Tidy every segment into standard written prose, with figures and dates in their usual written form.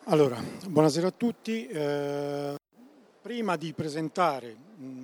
Allora, buonasera a tutti. Prima di presentare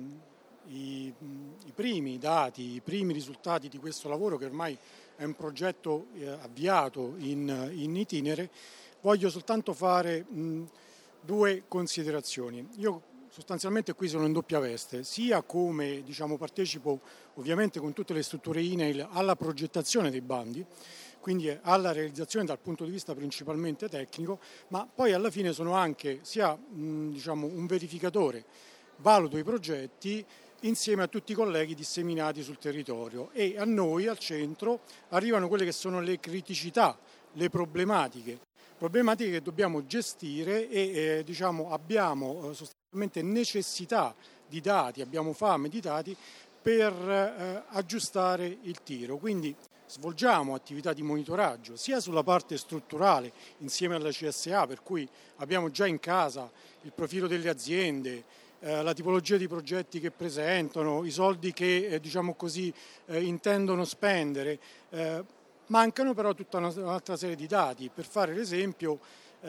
i primi dati, i primi risultati di questo lavoro, che ormai è un progetto avviato in itinere, voglio soltanto fare due considerazioni. Io sostanzialmente qui sono in doppia veste, sia come partecipo ovviamente con tutte le strutture INAIL alla progettazione dei bandi, quindi alla realizzazione dal punto di vista principalmente tecnico, ma poi alla fine sono anche sia un verificatore, valuto i progetti insieme a tutti i colleghi disseminati sul territorio, e a noi al centro arrivano quelle che sono le criticità, le problematiche che dobbiamo gestire e abbiamo sostanzialmente necessità di dati, abbiamo fame di dati per aggiustare il tiro. Quindi svolgiamo attività di monitoraggio sia sulla parte strutturale insieme alla CSA, per cui abbiamo già in casa il profilo delle aziende, la tipologia di progetti che presentano, i soldi che intendono spendere. Mancano però tutta un'altra serie di dati. Per fare l'esempio,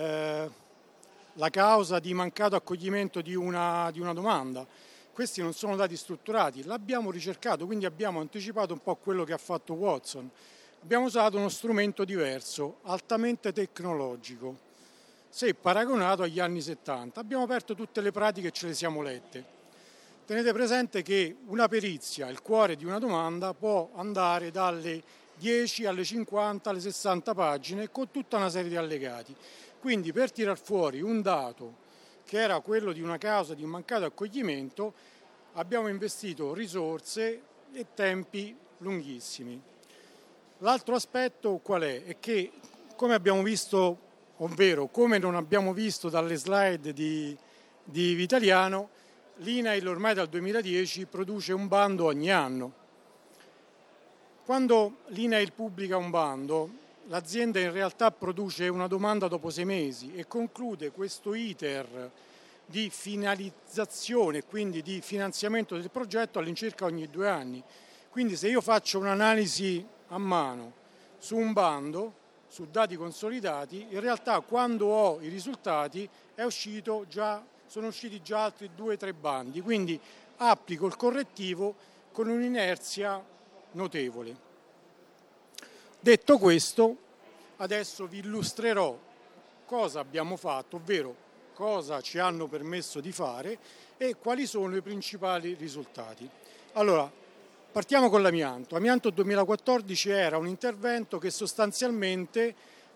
la causa di mancato accoglimento di una domanda. Questi non sono dati strutturati, l'abbiamo ricercato, quindi abbiamo anticipato un po' quello che ha fatto Watson. Abbiamo usato uno strumento diverso, altamente tecnologico, se paragonato agli anni 70. Abbiamo aperto tutte le pratiche e ce le siamo lette. Tenete presente che una perizia, il cuore di una domanda, può andare dalle 10 alle 50 alle 60 pagine con tutta una serie di allegati. Quindi per tirar fuori un dato che era quello di una causa di un mancato accoglimento, abbiamo investito risorse e tempi lunghissimi. L'altro aspetto qual è? È che, come abbiamo visto, ovvero come non abbiamo visto dalle slide di Vitaliano, l'INAIL ormai dal 2010 produce un bando ogni anno. Quando l'INAIL pubblica un bando, l'azienda in realtà produce una domanda dopo 6 mesi e conclude questo iter di finalizzazione, quindi di finanziamento del progetto, all'incirca ogni 2 anni. Quindi se io faccio un'analisi a mano su un bando, su dati consolidati, in realtà quando ho i risultati sono usciti già altri 2-3 bandi, quindi applico il correttivo con un'inerzia notevole. Detto questo, adesso vi illustrerò cosa abbiamo fatto, ovvero cosa ci hanno permesso di fare e quali sono i principali risultati. Allora, partiamo con l'amianto. Amianto 2014 era un intervento che sostanzialmente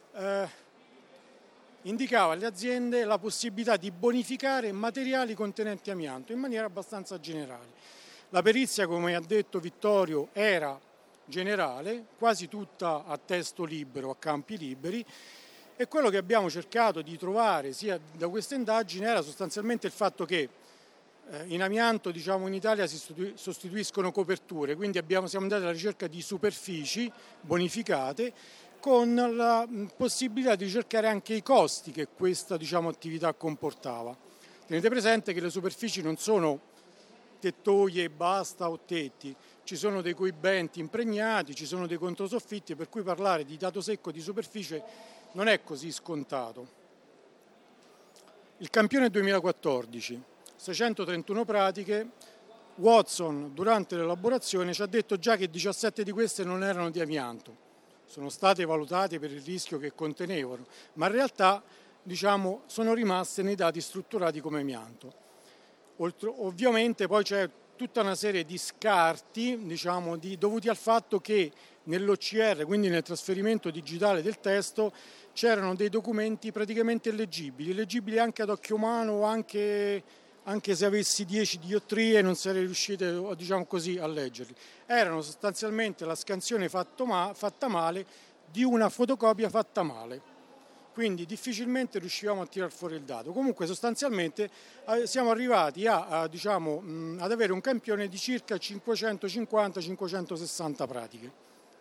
indicava alle aziende la possibilità di bonificare materiali contenenti amianto in maniera abbastanza generale. La perizia, come ha detto Vittorio, era generale, quasi tutta a testo libero, a campi liberi, e quello che abbiamo cercato di trovare sia da questa indagine era sostanzialmente il fatto che in amianto in Italia si sostituiscono coperture, quindi siamo andati alla ricerca di superfici bonificate con la possibilità di ricercare anche i costi che questa attività comportava. Tenete presente che le superfici non sono tettoie e basta o tetti, ci sono dei coibenti impregnati, ci sono dei controsoffitti, per cui parlare di dato secco di superficie non è così scontato. Il campione 2014, 631 pratiche. Watson durante l'elaborazione ci ha detto già che 17 di queste non erano di amianto, sono state valutate per il rischio che contenevano, ma in realtà sono rimaste nei dati strutturati come amianto. Ovviamente poi c'è tutta una serie di scarti dovuti al fatto che nell'OCR, quindi nel trasferimento digitale del testo, c'erano dei documenti praticamente leggibili anche ad occhio umano, anche se avessi 10 diottrie non sarei riuscito a leggerli. Erano sostanzialmente la scansione fatta male di una fotocopia fatta male, quindi difficilmente riuscivamo a tirar fuori il dato. Comunque sostanzialmente siamo arrivati ad avere un campione di circa 550-560 pratiche.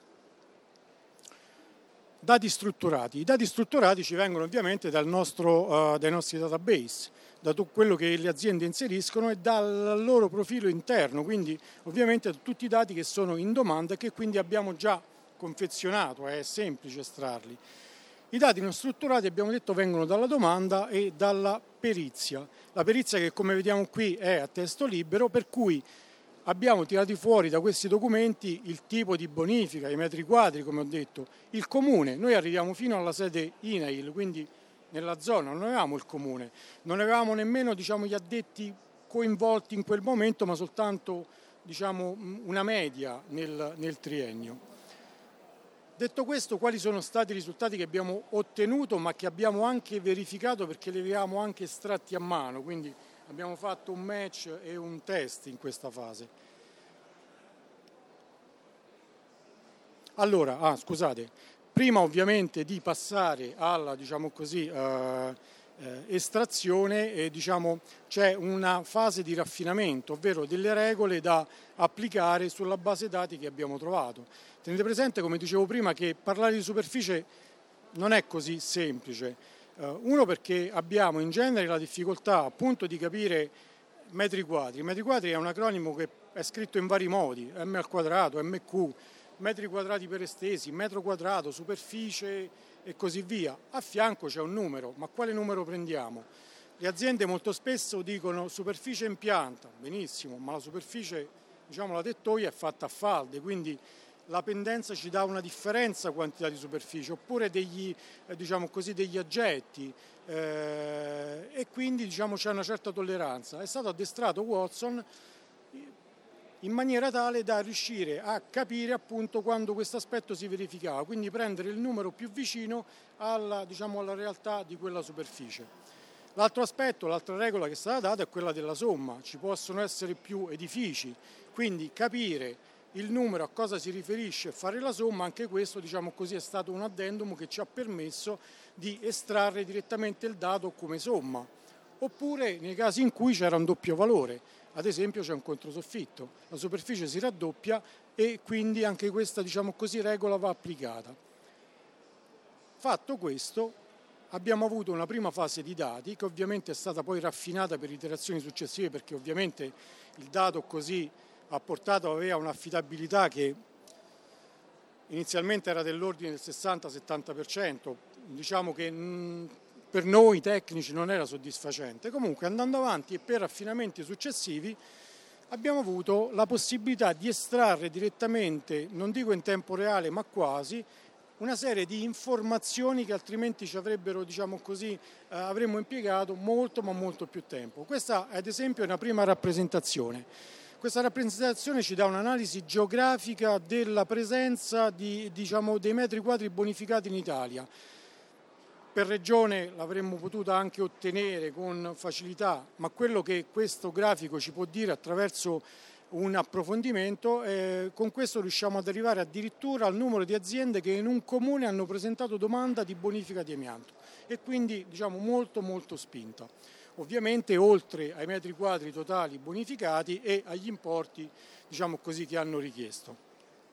Dati strutturati. I dati strutturati ci vengono ovviamente dai nostri database, da tutto quello che le aziende inseriscono e dal loro profilo interno, quindi ovviamente tutti i dati che sono in domanda e che quindi abbiamo già confezionato, è semplice estrarli. I dati non strutturati, abbiamo detto, vengono dalla domanda e dalla perizia. La perizia, che come vediamo qui è a testo libero, per cui abbiamo tirato fuori da questi documenti il tipo di bonifica, i metri quadri, come ho detto, il comune. Noi arriviamo fino alla sede INAIL, quindi nella zona, non avevamo il comune, non avevamo nemmeno, diciamo, gli addetti coinvolti in quel momento, ma soltanto, diciamo, una media nel triennio. Detto questo, quali sono stati i risultati che abbiamo ottenuto, ma che abbiamo anche verificato perché li avevamo anche estratti a mano, quindi abbiamo fatto un match e un test in questa fase. Allora, scusate, prima ovviamente di passare alla, diciamo così, estrazione, diciamo, c'è una fase di raffinamento, ovvero delle regole da applicare sulla base dati che abbiamo trovato. Tenete presente, come dicevo prima, che parlare di superficie non è così semplice. Uno, perché abbiamo in genere la difficoltà appunto di capire metri quadri. Metri quadri è un acronimo che è scritto in vari modi, m al quadrato, mq, metri quadrati per estesi, metro quadrato, superficie e così via. A fianco c'è un numero, ma quale numero prendiamo? Le aziende molto spesso dicono superficie in pianta, benissimo, ma la superficie, diciamo, la tettoia è fatta a falde, quindi la pendenza ci dà una differenza quantità di superficie, oppure degli, diciamo così, degli aggetti, e quindi, diciamo, c'è una certa tolleranza. È stato addestrato Watson in maniera tale da riuscire a capire appunto quando questo aspetto si verificava, quindi prendere il numero più vicino alla, diciamo, alla realtà di quella superficie. L'altro aspetto, l'altra regola che è stata data è quella della somma. Ci possono essere più edifici, quindi capire il numero a cosa si riferisce e fare la somma, anche questo, diciamo così, è stato un addendum che ci ha permesso di estrarre direttamente il dato come somma, oppure nei casi in cui c'era un doppio valore, ad esempio c'è un controsoffitto, la superficie si raddoppia e quindi anche questa, diciamo così, regola va applicata. Fatto questo, abbiamo avuto una prima fase di dati che ovviamente è stata poi raffinata per iterazioni successive, perché ovviamente il dato così apportato aveva un'affidabilità che inizialmente era dell'ordine del 60-70%, diciamo che per noi tecnici non era soddisfacente. Comunque, andando avanti e per raffinamenti successivi, abbiamo avuto la possibilità di estrarre direttamente, non dico in tempo reale ma quasi, una serie di informazioni che altrimenti ci avrebbero, diciamo così, avremmo impiegato molto ma molto più tempo. Questa ad esempio è una prima rappresentazione. Questa rappresentazione ci dà un'analisi geografica della presenza diciamo, dei metri quadri bonificati in Italia. Per regione l'avremmo potuta anche ottenere con facilità, ma quello che questo grafico ci può dire attraverso un approfondimento, con questo riusciamo ad arrivare addirittura al numero di aziende che in un comune hanno presentato domanda di bonifica di amianto e quindi, diciamo, molto molto spinta. Ovviamente oltre ai metri quadri totali bonificati e agli importi, diciamo così, che hanno richiesto.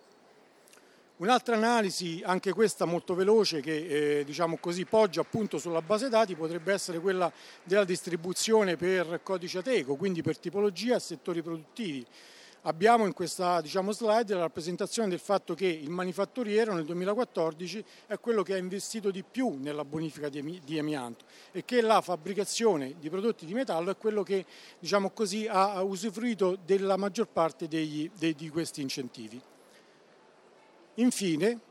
Un'altra analisi, anche questa molto veloce, che diciamo così, poggia appunto sulla base dati, potrebbe essere quella della distribuzione per codice Ateco, quindi per tipologia e settori produttivi. Abbiamo in questa, diciamo, slide la rappresentazione del fatto che il manifatturiero nel 2014 è quello che ha investito di più nella bonifica di amianto e che la fabbricazione di prodotti di metallo è quello che, diciamo così, ha usufruito della maggior parte di questi incentivi. Infine,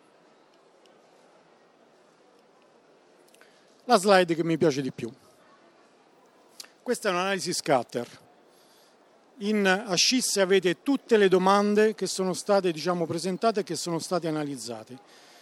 la slide che mi piace di più. Questa è un'analisi scatter. In ascisse avete tutte le domande che sono state, diciamo, presentate e che sono state analizzate.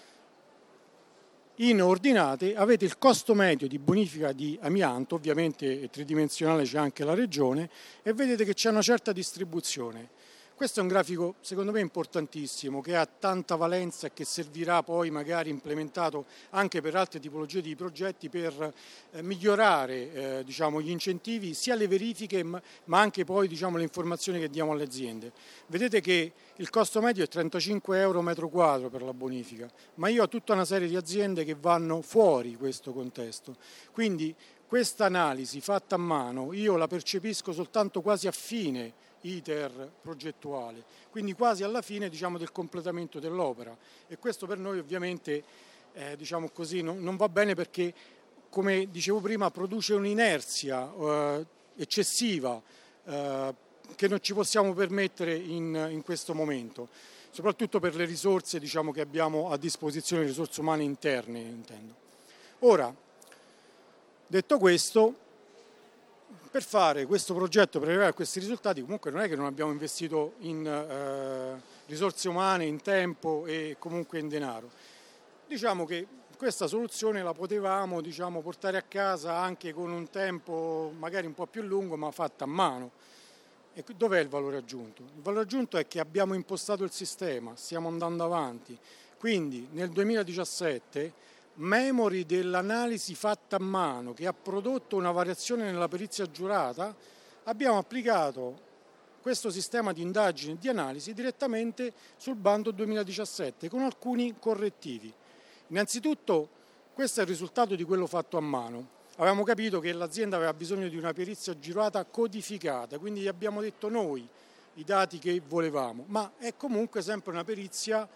In ordinate avete il costo medio di bonifica di amianto, ovviamente tridimensionale, c'è anche la regione, e vedete che c'è una certa distribuzione. Questo è un grafico secondo me importantissimo, che ha tanta valenza e che servirà poi magari implementato anche per altre tipologie di progetti per migliorare diciamo, gli incentivi, sia le verifiche ma anche poi, diciamo, le informazioni che diamo alle aziende. Vedete che il costo medio è 35 euro metro quadro per la bonifica, ma io ho tutta una serie di aziende che vanno fuori questo contesto. Quindi questa analisi fatta a mano io la percepisco soltanto quasi a fine iter progettuale, quindi quasi alla fine, diciamo, del completamento dell'opera, e questo per noi ovviamente diciamo così, non va bene perché, come dicevo prima, produce un'inerzia eccessiva che non ci possiamo permettere in questo momento, soprattutto per le risorse, diciamo, che abbiamo a disposizione, le risorse umane interne, intendo. Ora, detto questo, per fare questo progetto, per arrivare a questi risultati, comunque non è che non abbiamo investito in risorse umane, in tempo e comunque in denaro. Diciamo che questa soluzione la potevamo, diciamo, portare a casa anche con un tempo magari un po' più lungo, ma fatta a mano. E dov'è il valore aggiunto? Il valore aggiunto è che abbiamo impostato il sistema, stiamo andando avanti. Quindi nel 2017, memori dell'analisi fatta a mano che ha prodotto una variazione nella perizia giurata, abbiamo applicato questo sistema di indagine e di analisi direttamente sul bando 2017 con alcuni correttivi. Innanzitutto questo è il risultato di quello fatto a mano. Avevamo capito che l'azienda aveva bisogno di una perizia giurata codificata, quindi gli abbiamo detto noi i dati che volevamo, ma è comunque sempre una perizia,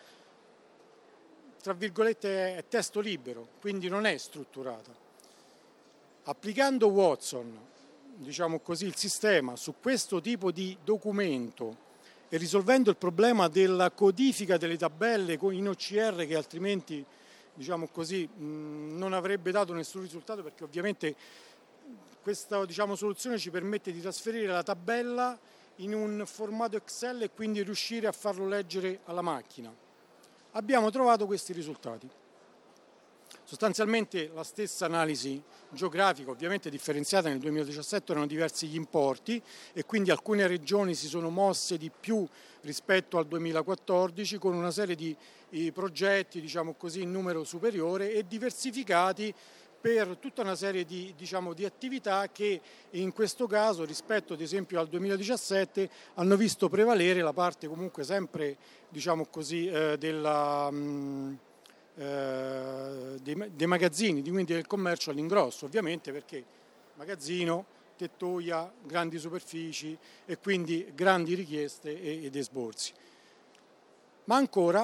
tra virgolette, è testo libero, quindi non è strutturata. Applicando Watson, diciamo così, il sistema su questo tipo di documento e risolvendo il problema della codifica delle tabelle in OCR che altrimenti, diciamo così, non avrebbe dato nessun risultato, perché ovviamente questa, diciamo, soluzione ci permette di trasferire la tabella in un formato Excel e quindi riuscire a farlo leggere alla macchina. Abbiamo trovato questi risultati. Sostanzialmente la stessa analisi geografica, ovviamente differenziata nel 2017, erano diversi gli importi e quindi alcune regioni si sono mosse di più rispetto al 2014 con una serie di progetti, diciamo così, in numero superiore e diversificati per tutta una serie di, diciamo, di attività che in questo caso rispetto ad esempio al 2017 hanno visto prevalere la parte comunque sempre, diciamo così, dei magazzini, quindi del commercio all'ingrosso, ovviamente perché magazzino, tettoia, grandi superfici e quindi grandi richieste ed esborsi. Ma ancora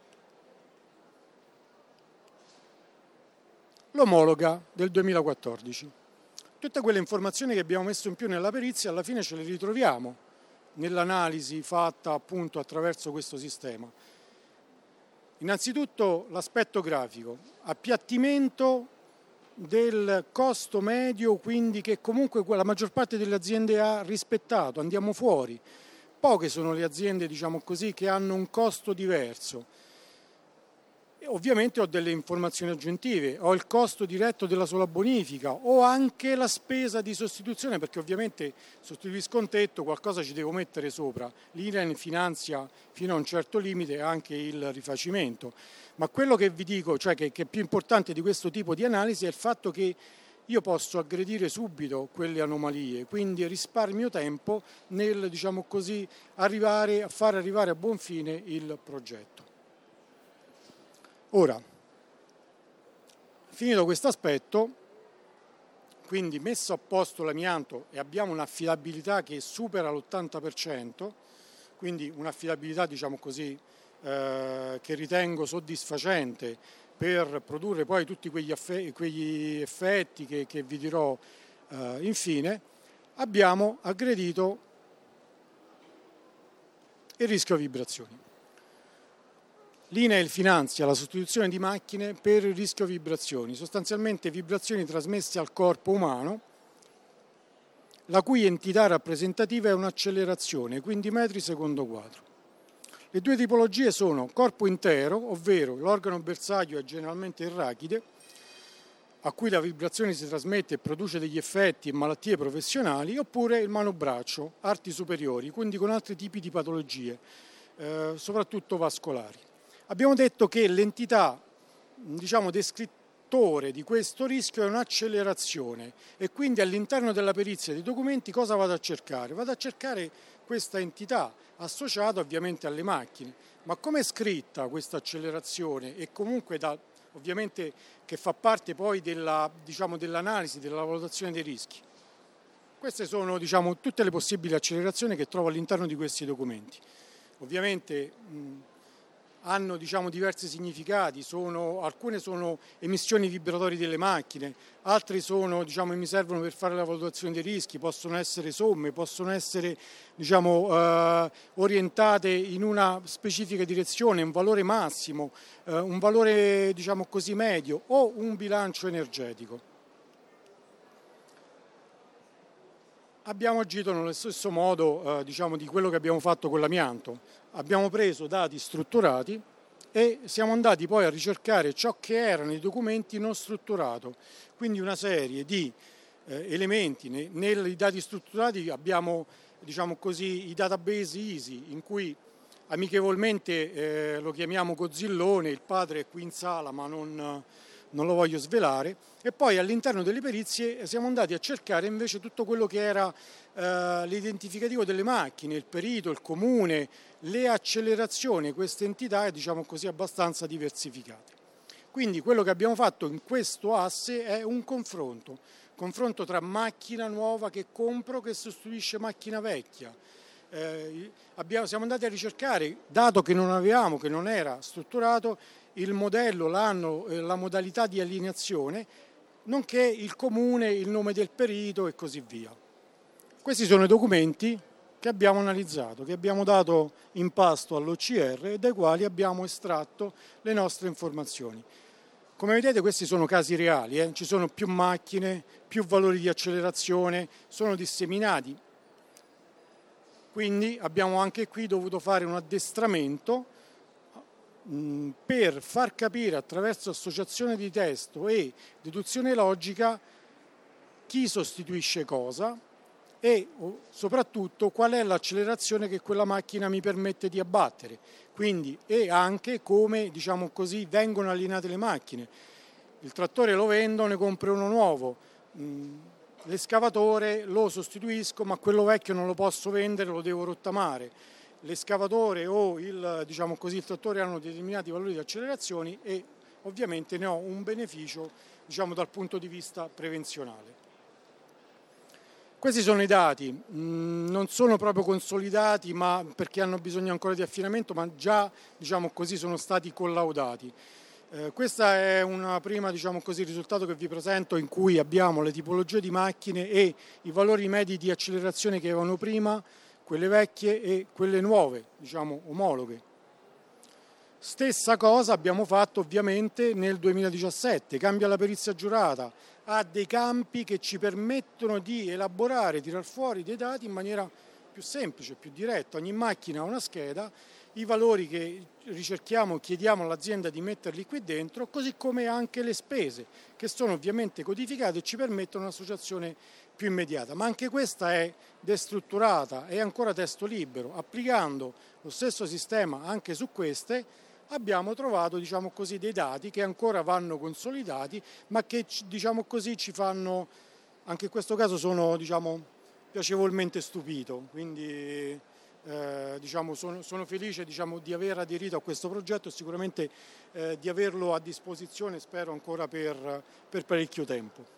l'omologa del 2014. Tutte quelle informazioni che abbiamo messo in più nella perizia alla fine ce le ritroviamo nell'analisi fatta appunto attraverso questo sistema. Innanzitutto l'aspetto grafico, appiattimento del costo medio, quindi che comunque la maggior parte delle aziende ha rispettato, andiamo fuori. Poche sono le aziende, diciamo così, che hanno un costo diverso. E ovviamente ho delle informazioni aggiuntive, ho il costo diretto della sola bonifica, ho anche la spesa di sostituzione, perché ovviamente sostituisco un tetto, qualcosa ci devo mettere sopra. L'IREN finanzia fino a un certo limite anche il rifacimento. Ma quello che vi dico, cioè che è più importante di questo tipo di analisi, è il fatto che io posso aggredire subito quelle anomalie, quindi risparmio tempo nel, diciamo così, far arrivare a buon fine il progetto. Ora, finito questo aspetto, quindi messo a posto l'amianto e abbiamo un'affidabilità che supera l'80%, quindi un'affidabilità, diciamo così, che ritengo soddisfacente per produrre poi tutti quegli effetti che vi dirò infine, abbiamo aggredito il rischio vibrazioni. L'INAIL finanzia la sostituzione di macchine per il rischio vibrazioni, sostanzialmente vibrazioni trasmesse al corpo umano, la cui entità rappresentativa è un'accelerazione, quindi metri secondo quadro. Le due tipologie sono corpo intero, ovvero l'organo bersaglio è generalmente il rachide, a cui la vibrazione si trasmette e produce degli effetti e malattie professionali, oppure il mano-braccio, arti superiori, quindi con altri tipi di patologie, soprattutto vascolari. Abbiamo detto che l'entità, diciamo, descrittore di questo rischio è un'accelerazione e quindi all'interno della perizia dei documenti cosa vado a cercare? Vado a cercare questa entità associata ovviamente alle macchine. Ma come è scritta questa accelerazione e comunque ovviamente che fa parte poi dell'analisi, della valutazione dei rischi? Queste sono, diciamo, tutte le possibili accelerazioni che trovo all'interno di questi documenti. Ovviamente hanno diversi significati, alcune sono emissioni vibratorie delle macchine, altre sono, mi servono per fare la valutazione dei rischi, possono essere somme, possono essere orientate in una specifica direzione, un valore massimo, un valore medio o un bilancio energetico. Abbiamo agito nello stesso modo di quello che abbiamo fatto con l'amianto. Abbiamo preso dati strutturati e siamo andati poi a ricercare ciò che erano i documenti non strutturato, quindi una serie di elementi. Nei dati strutturati abbiamo i database EASY, in cui amichevolmente lo chiamiamo Gozzillone, il padre è qui in sala ma non lo voglio svelare, e poi all'interno delle perizie siamo andati a cercare invece tutto quello che era l'identificativo delle macchine, il perito, il comune, le accelerazioni, queste entità abbastanza diversificate. Quindi quello che abbiamo fatto in questo asse è un confronto tra macchina nuova che compro che sostituisce macchina vecchia. Siamo andati a ricercare, dato che non avevamo, che non era strutturato, il modello, l'anno, la modalità di allineazione, nonché il comune, il nome del perito e così via. Questi sono i documenti che abbiamo analizzato, che abbiamo dato in pasto all'OCR e dai quali abbiamo estratto le nostre informazioni. Come vedete questi sono casi reali, ci sono più macchine, più valori di accelerazione, sono disseminati. Quindi abbiamo anche qui dovuto fare un addestramento per far capire attraverso associazione di testo e deduzione logica chi sostituisce cosa e soprattutto qual è l'accelerazione che quella macchina mi permette di abbattere, quindi e anche come vengono allineate le macchine. Il trattore lo vendo, ne compro uno nuovo, l'escavatore lo sostituisco ma quello vecchio non lo posso vendere, lo devo rottamare. L'escavatore o il trattore hanno determinati valori di accelerazioni e ovviamente ne ho un beneficio dal punto di vista prevenzionale. Questi sono i dati, non sono proprio consolidati ma perché hanno bisogno ancora di affinamento, ma già sono stati collaudati. Questa è una prima risultato che vi presento, in cui abbiamo le tipologie di macchine e i valori medi di accelerazione che avevano prima, quelle vecchie e quelle nuove, omologhe. Stessa cosa abbiamo fatto ovviamente nel 2017, cambia la perizia giurata, ha dei campi che ci permettono di elaborare, tirar fuori dei dati in maniera più semplice, più diretta. Ogni macchina ha una scheda, i valori che ricerchiamo, chiediamo all'azienda di metterli qui dentro, così come anche le spese, che sono ovviamente codificate e ci permettono un'associazione più immediata. Ma anche questa è destrutturata, è ancora testo libero. Applicando lo stesso sistema anche su queste, abbiamo trovato dei dati che ancora vanno consolidati, ma che ci fanno, anche in questo caso sono piacevolmente stupito, quindi sono felice di aver aderito a questo progetto e sicuramente di averlo a disposizione, spero ancora per parecchio tempo.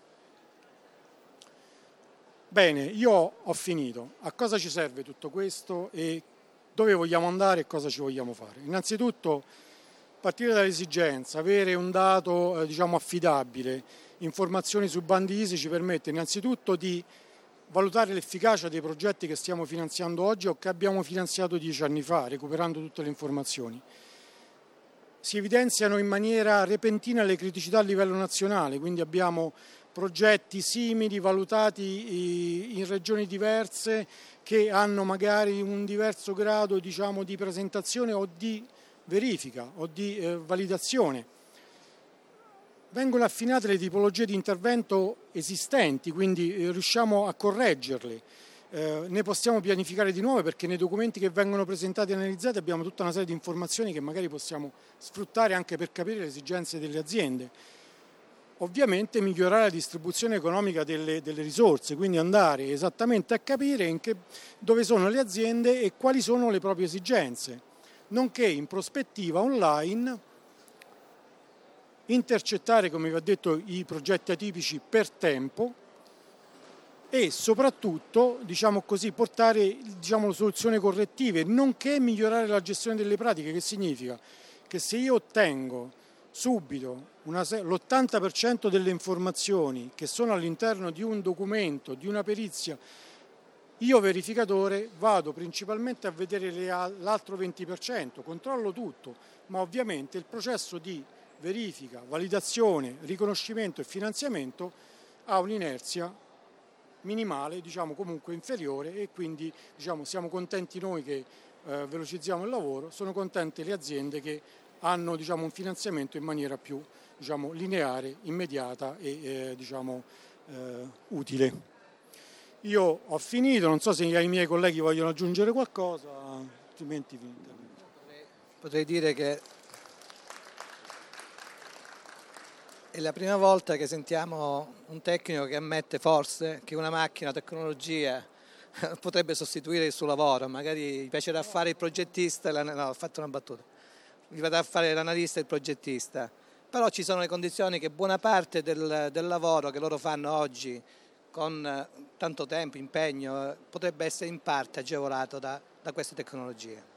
Bene, io ho finito. A cosa ci serve tutto questo e dove vogliamo andare e cosa ci vogliamo fare? Innanzitutto partire dall'esigenza, avere un dato affidabile, informazioni su bandi ISI ci permette innanzitutto di valutare l'efficacia dei progetti che stiamo finanziando oggi o che abbiamo finanziato 10 anni fa, recuperando tutte le informazioni. Si evidenziano in maniera repentina le criticità a livello nazionale, quindi abbiamo progetti simili valutati in regioni diverse che hanno magari un diverso grado di presentazione o di verifica o di validazione. Vengono affinate le tipologie di intervento esistenti, quindi riusciamo a correggerle. Ne possiamo pianificare di nuove perché nei documenti che vengono presentati e analizzati abbiamo tutta una serie di informazioni che magari possiamo sfruttare anche per capire le esigenze delle aziende. Ovviamente migliorare la distribuzione economica delle risorse, quindi andare esattamente a capire dove sono le aziende e quali sono le proprie esigenze, nonché in prospettiva online intercettare, come vi ho detto, i progetti atipici per tempo e soprattutto portare le soluzioni correttive, nonché migliorare la gestione delle pratiche, che significa che se io ottengo subito l'80% delle informazioni che sono all'interno di un documento, di una perizia, io verificatore vado principalmente a vedere l'altro 20%, controllo tutto, ma ovviamente il processo di verifica, validazione, riconoscimento e finanziamento ha un'inerzia minimale, diciamo comunque inferiore, e quindi diciamo, siamo contenti noi che velocizziamo il lavoro, sono contente le aziende che hanno diciamo, un finanziamento in maniera più diciamo, lineare, immediata e utile. Io ho finito, non so se i miei colleghi vogliono aggiungere qualcosa, altrimenti potrei dire che è la prima volta che sentiamo un tecnico che ammette forse che una macchina, una tecnologia potrebbe sostituire il suo lavoro. Magari gli piacerà fare il progettista, no, ho fatto una battuta, gli verrà fare l'analista e il progettista, però ci sono le condizioni che buona parte del lavoro che loro fanno oggi con tanto tempo, impegno, potrebbe essere in parte agevolato da queste tecnologie.